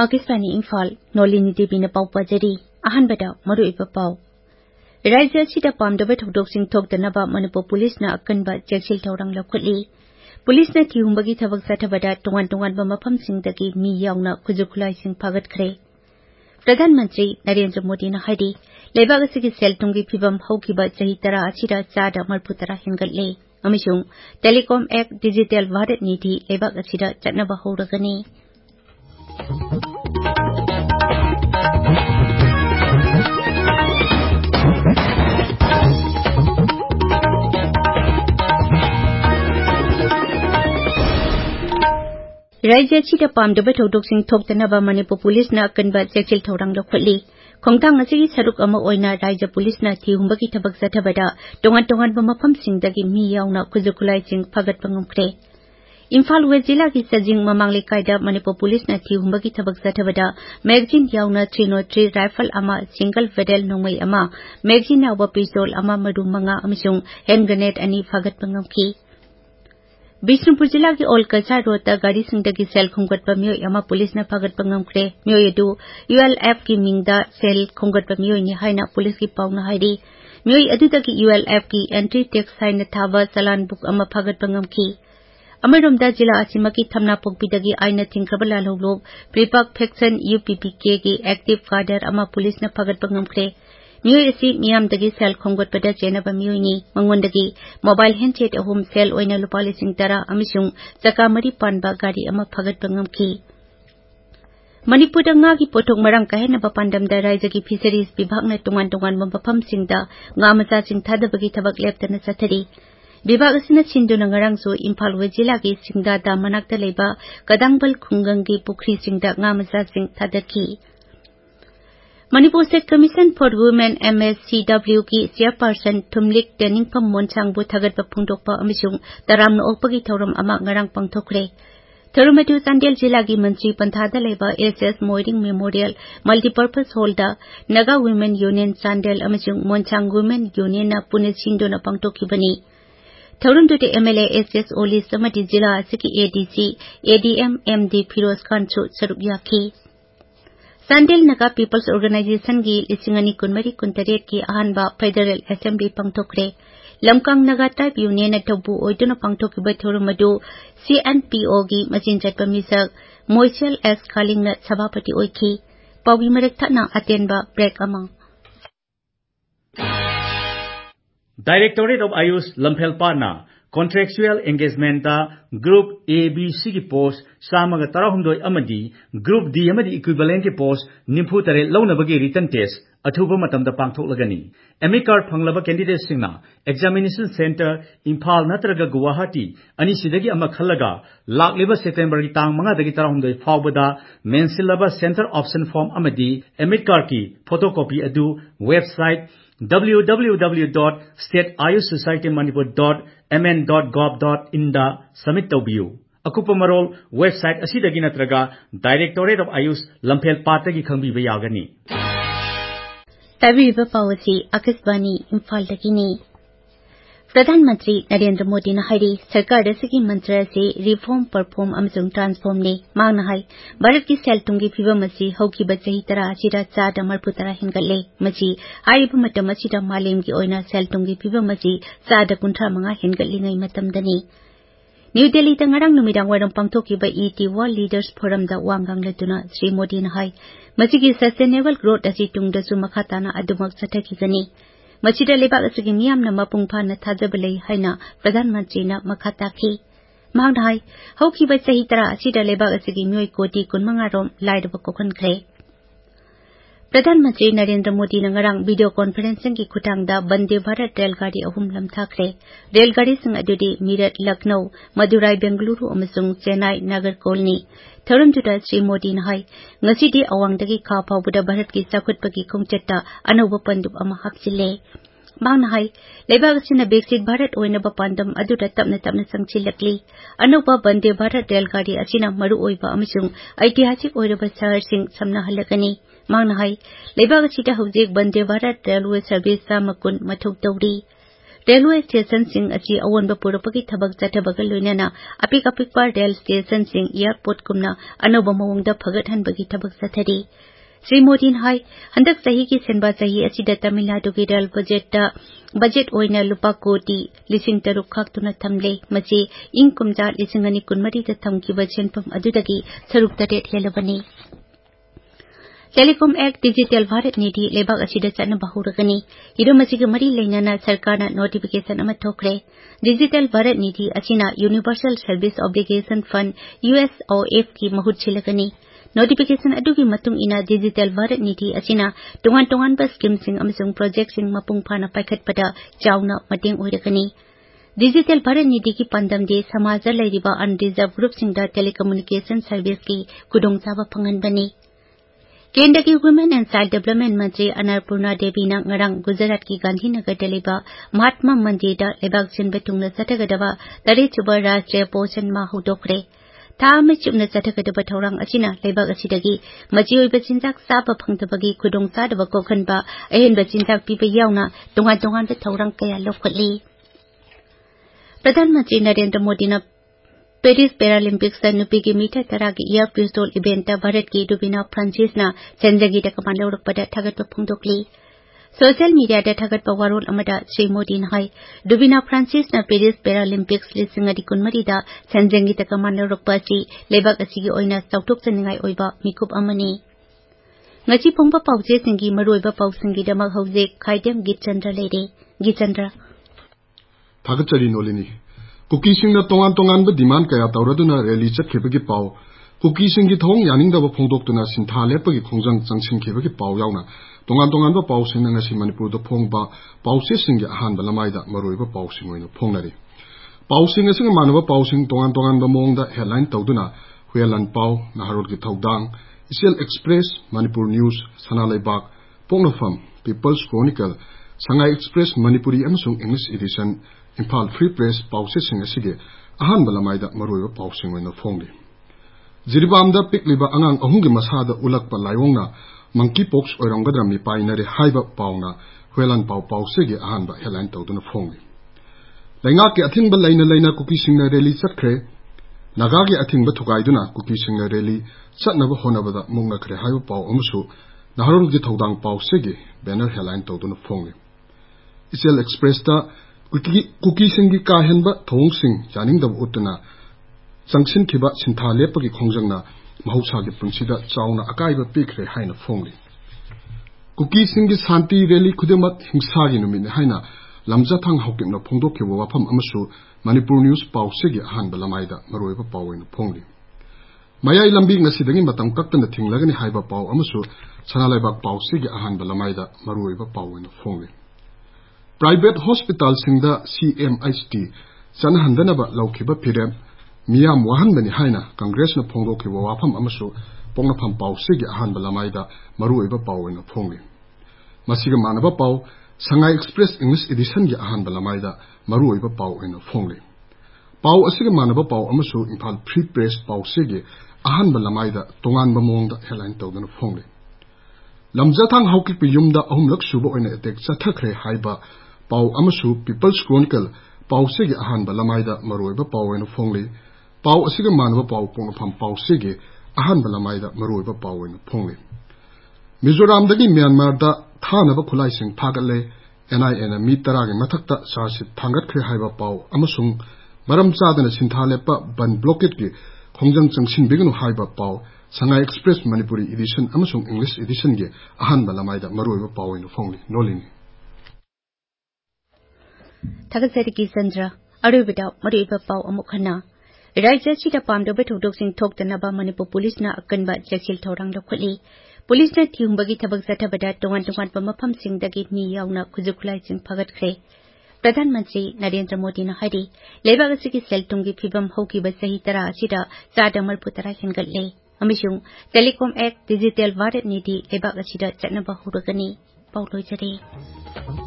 आकाशवाणी इम्फाल नोलिनी देवीना पाउ पाजरी अहनबदा मरुइबा पाउ राज्य असिदा पामदबा थौदोकसिंग थोक्तनबा मणिपुर पुलिसना अकनबा चेक्सिल थौरंग लौखटली पुलिसना थिहुंबगी थबक चथबदा तोंगान-तोंगानबा मफमसिंगदगी मी यावना खुजुखुलाइसिंग फागतखरे प्रधानमंत्री नरेंद्र मोदी ने हाइदी लेबाग असिगी सेलतुंगी फिबम हौकिबा चही 10 असिदा चादा मरफुतरा हिंगतले अमिसुंग टेलीकॉम एक्ट डिजिटल भारत नीति लेबाग असिदा चटनबा हौरगनी राज्य असिदा पामदबा थौदोकसिंग थोक्तनबा मणिपुर पुलिसना अकनबा चेक्सिल थौरंग लौखटली खोंथांग असिगी सरुक अमा ओइना राज्य पुलिसना थिहुंबगी थबक चथबदा तोंगान-तोंगानबा मफमसिंगदगी मी यावना खुजुखुलाइसिंग फागतपा ngamkhre इम्फाल वेस्ट जिला की सजिंग ममांग लेकाइदा मणिपुर पुलिसना थिहुंबगी थबक चथबदा मैगजीन यावना 303 राइफल अमा सिंगल फेडल नोंमै अमा मैगजीन यावबा पिस्तौल अमा मरु मंगा अमसुंग हैंड ग्रेनेड अनि फागतपा ngamkhre बिष्णुपुर जिला की ओलकसा रोड गाड़ी सिंदगी सेल खुंगटपा मियोय अमा पुलिसना फागतपा ngamkhre मियोय अदु ULF की मिंगदा सेल खुंगटपा मियोयनि हाइना पुलिस की पाउना हाइदी मियोय अदुदगी ULF की एंट्री टैक्स हाइना थाबा चलान बुक अमा फागतपा ngamkhre अमरोमदा जिला असिमकी थमना पोकपीदगी आइना थिंख्रबा लालौलोब प्रीपाक फैक्शन UPPK की एक्टिव कार्डर अमा पुलिसना फागतपा ngamkhre मियोय असि मियामदगी सेल खोंगटपदा चेनबा मियोयनि मंगोंदगी मोबाइल हैंडसेट अहुम सेल ओइना लुपा 10 अमिसुंग चका मरी पानबा गाड़ी अमा फागतपा ngamkhre मणिपुर की पोथोक मरंग काहेनबा पांडमदा राज्य की फिशरीज विभागना तोंगान-तोंगानबा मफमसिंगदा nga मचासिंग थादबगी थबक लेपतना चथरी विभाग असिना सिंधुना ngarangsu इम्फाल वेस्ट जिला की सिंगदादा मनाक्ता लेबा कदांगबल खुंगंगी पुखरी सिंगदा nga मचासिंग थादकी Manipur state commission for women MSCW की चेयरपर्सन थुमलिक टेनिंगफम मोनसांगबु थगतपा फुंदोकपा अमिसुंग तरामना ओकपगी थौरम अमा ngarang पांगथोखरे थरुमदु चांदेल जिला की मंत्री पंथादा लेबा SS मोइरिंग मेमोरियल मल्टीपर्पज हॉलदा नगा वुमेन यूनियन चांदेल अमिसुंग मोनसांग वुमेन यूनियन पुने सिंधुना पांगथोखिबनी थरुमदुते MLA SS ओलिस समति जिला असिकी ADC ADM MD फिरोज खानसु सरुक याखी चांदेल नगा पीपल्स ऑर्गेनाइजेशन की 2023 की अहानबा फेडरल असेंबली पांगथोखरे लमकांग नगा टाइप यूनियन थौबु ओइदुना पांगथोखिबा थरुमदु CNPO की मचिन चटपा मिसक मोइसेल S खालिंगना सभापति ओइखी पावी मरक थना अतेनबा ब्रेक अमा Directorate of Ayush Lamphel-Patna Contractual Engagement Group ABC की पोस्ट सामगा 12 अमदी Group D अमदी इक्विवेलेंट की पोस्ट 93 लौनबगी रिटर्न टेस्ट अथुबा मतमदा पांगथोकलगनी एमए कार्ड फंगलबा कैंडिडेट सिंगना एग्जामिनेशन सेंटर इम्फाल नत्रगा गुवाहाटी अनिसिदगी अमा खल्लगा लाक्लिबा सेप्टेम्बर की तांग 5 दगी 12 फावबदा मेंसिलबा सेंटर ऑप्शन फॉर्म अमदी एमए कार्ड की फोटोकॉपी अदु वेबसाइट www.stateayushsocietymanipur.mn.gov.in दा सबमिट तौबियु अकुपा मरोल वेबसाइट असिदगी नत्रगा डायरेक्टोरेट ऑफ आयुष लम्फेल-पाट की खंबीबा यागनी तबीबा पावसी आकाशवाणी इम्फाल दगिनी प्रधानमंत्री नरेंद्र मोदी ने हाइदी सरकार असिगी मंत्र से रिफॉर्म परफॉर्म अमसुंग ट्रांसफॉर्म ने मांगना हाई भारत की सेलतुंगी फिबम असी हौकिबा चही 10 असिदा चादा मरफुतरा हिंगतले मची हाइबा मतम असिदा मालेम की ओइना सेलतुंगी फिबम असी चादा 35 हिंगतलिंगै मतमदनी न्यू दिल्ली दा ngarang numidang waram pangthokiba ET World Leaders Forum da wangang latuna Sri Modi na hai masigi sustainable growth asi tungdasu makhatana adumak sathakigani मचिदा लेबाग असगी मियामना मपुंग फाना थाजबलै हाइना प्रधानमंत्री ना मखाता की मांगनाय हौकिबा चही 10 असिदा लेबाग असगी मियोय कोटी 15 रोम लाइदबा कोखनख्रे प्रधानमंत्री नरेंद्र मोदी ने ngarang वीडियो कॉन्फ्रेंसिंग की खुटांगदा वंदे भारत रेलगाड़ी अहुम लमथाखरे रेलगाड़ी सिंग अदुदी मीरठ लखनऊ मदुराई बेंगलुरु अमसुंग चेन्नई नागरकोइलनी थरुमजुदा श्री मोदी ने हाय ngasiदी अवांगदगी खा फावबदा भारत की चाखुटपगी खोंगचेत्ता अनौबा पंदुब अमा हापसिले मांगना हाय लेबाग असिना विकसित भारत ओइनबा पांदम अदुदा तपना तपना संगसिलकली अनौबा वंदे भारत रेलगाड़ी असिना मरु ओइबा अमसुंग ऐतिहासिक ओइरबा शहरसिंग समना हलगनी मांगना हाय लेबाग असिदा हौजिक वंदे भारत रेलवे सर्विस 100 मथौ तौरी रेलवे स्टेशन सिंह अची अवोनबा पुरपगी थबक चथबगा लोइनना अपिक अपिकपा रेल स्टेशन सिंह एयरपोर्ट कुमना अनोबा मवोंगदा फगतहनबगी थबक चथरी श्री मोदी हाई हंदक सही की सेनबा सही अचिदा तमिलनाडु की रेल बजट ओइना लुपा कोटी 60,000 खाक्तुना थमले मचे इंग कुमजा 2020 दा थमकिबा सेनफम अदुदगी सरुक तरेट हेलबनी telecom act digital Bharat Nidhi लेबाक असिदा चनबा हौरगनी इरुमसिग मरी लेनाना सरकारना नोटिफिकेशन अमा थोकरे डिजिटल भारत निधि अचिना universal service obligation fund USOF की महुत छिलगनी नोटिफिकेशन अदुगी मतुंग इना डिजिटल भारत निधि अचिना टोंगान स्कीम सिंग अमसुंग प्रोजेक्ट सिंग मपुंग फाना पाइखटपदा चाउना मतेंग ओइरगनी डिजिटल भारत निधि की पंदमदे समाज लैरिबा अनरिजर्व ग्रुप सिंगदा टेलीकम्युनिकेशन सर्विस की कुदोंचाबा फंगनबनी केंद्र की वुमेन एंड चाइल्ड डेवलपमेंट मंत्री अन्नपूर्णा देवी नंग गुजरात की गांधीनगर दलिबा महात्मा मंदिर लेबाक सिनबे तुंगना चथगदबा 3 राष्ट्रीय पोषण माह हौदोखरे था में चुपना चथगदबा थौरांग अचिना लेबाक असिदगी मची ओइबा चिंजाक साबा फंगदबगी खुदोंचादबा कोखनबा अहेनबा चिंजाक पीबा यावना तोंगान थौरांग कया लौखटली प्रधानमंत्री नरेंद्र मोदी ने पेरिस पैरालंपिक्स नुपी की मीटर 10 की एयर पिस्तौल इवेंट भारत की रुबीना फ्रांसिस चंजगी कमान लौरपदा थगत फोंदोकली सोशल मीडिया थगत वारोल श्री मोदी हाई रुबीना फ्रांसिस पेरिस पैरालंपिक्स 2020 चंजगी कमान लौरपी लेबाक असिगी ओइना चौथोकचनिंगाई ओइबा मिकुप अमनी ngasi phongba pause singi maroiba pausingi damak hauzik khaidem Gitchandra leire Gitchandra thagachari nolini kuki singna tongan ba demand kaya tawraduna rally chatkhebagi paw kuki singi thong yaningdaba phongdoktuna sintha lepagi khongjang changsinkhebagi paw yauna tongan ba paw singna ngasi manipur da phongba pause singi ahan balamaida maroiba paw singoina phongnari paw singa singa manaba paw sing tongan ba mongda headline tawduna huelan paw naharol ki thaudang Isial Express, Manipur News, Sanalaibak, Pongnafam, People's Chronicle, Sangai Express, Manipuri Amasung English Edition, Impal Free Press, Pausing Asige, Ahan Balamaida, Maroyo Pausing in the Fongli. Ziribamda Pikliba Angang Ahungi Masada Ulakpa Layonga, Monkeypox or Rangadrami Painari Haiba Pauna, Huelan Pau Pausige, Ahanba, Helan Toduna Fongli. Langaki Atimba Laina Cookie Singer Release Sakre, Nagagi Atimba Tugaiduna, Cookie Singer Release. Satnaba honabada mungna kre hayo paw amusu naharol gi thodang paw sege banner headline tawduna phongli Isial Express ta cookie singi ka henba thong sing janing dab utna changsin khiba sintha lepagi khongjangna mahausa gi punsida chauna akaiba pikre haina phongli cookie singi santi rally khudemat hingsa gi numine haina lamjathang hokimna phongdokhiwa wafam amusu Manipur News paw sege ahan balamaida maroiba pawin phongli Maya ilambi ngasidangi matam kaktana thinglagani haiba paw amusu Sanalaibak paw sigi ahan balamaida maruiba pawin phongli Private hospital singda CMHT sanhandanaba laukhiba phirem miyam wahanbani haina Congress na phongdokhiwa wafam amusu pongnafam paw sigi ahan balamaida maruiba pawin phongli Masiga manaba paw Sangai Express English Edition gi ahan balamaida maruiba pawin phongli Paw asiga manaba paw amusu Impal Free Press paw sigi ahan balamaida tongan bamongda headline tawdana phongli lamjathang haukik pi yumda ahumlak suba oina attack chathakre haiba paw amusu People's Chronicle paw sigi ahan balamaida maroiba pawena phongli paw asiga manaba paw pongnafam paw sigi ahan balamaida maroiba pawena phongli Mizoram dagi Myanmar da thanaba khulai sing phagalle NIA mi taragi mathakta sarsit thangatkre haiba paw amusung maram chadana sinthalepa ban blockade ki Khongjang Changsin Biganu Haiba Paw, Sangai Express Manipuri Edition, Amasung English Edition ge ahan balamaida maroiba paw in phongli nolini. Thagazari ki Sandra, arubida maroiba paw amukhana. Raja chida pamdaba thudok thoktanaba Manipur Police na akanba jaksil thorang lokhali. Police na thiumbagi thabak sathabada tongan pamafam singdagi mi yauna khujukulai sing phagatkhre. प्रधानमंत्री नरेंद्र मोदी ने हरी लेबाग की सेल्टुंगी फिबम होकी सही तरह असिदा चादा मरपु तरह हेनगले अमिसुं telecom act digital Bharat Nidhi लेबाग असिदा चटनबा हुरगनी पाउलोइजरी